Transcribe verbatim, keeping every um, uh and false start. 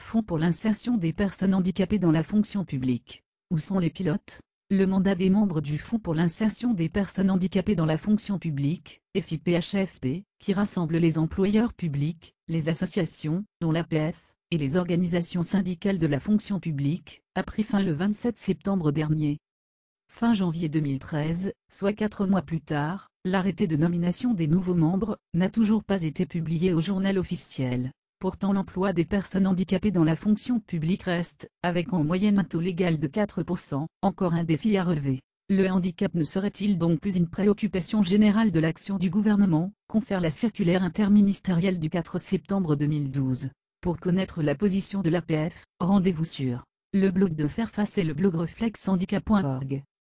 Fonds pour l'insertion des personnes handicapées dans la fonction publique. Où sont les pilotes? Le mandat des membres du Fonds pour l'insertion des personnes handicapées dans la fonction publique, F I P H F P, qui rassemble les employeurs publics, les associations, dont l'A P F, et les organisations syndicales de la fonction publique, a pris fin le vingt-sept septembre dernier. Fin janvier deux mille treize, soit quatre mois plus tard, l'arrêté de nomination des nouveaux membres n'a toujours pas été publié au journal officiel. Pourtant l'emploi des personnes handicapées dans la fonction publique reste, avec en moyenne un taux légal de quatre pour cent, encore un défi à relever. Le handicap ne serait-il donc plus une préoccupation générale de l'action du gouvernement, confère la circulaire interministérielle du quatre septembre deux mille douze. Pour connaître la position de l'A P F, rendez-vous sur le blog de Fairface et le blog reflex handicap point org.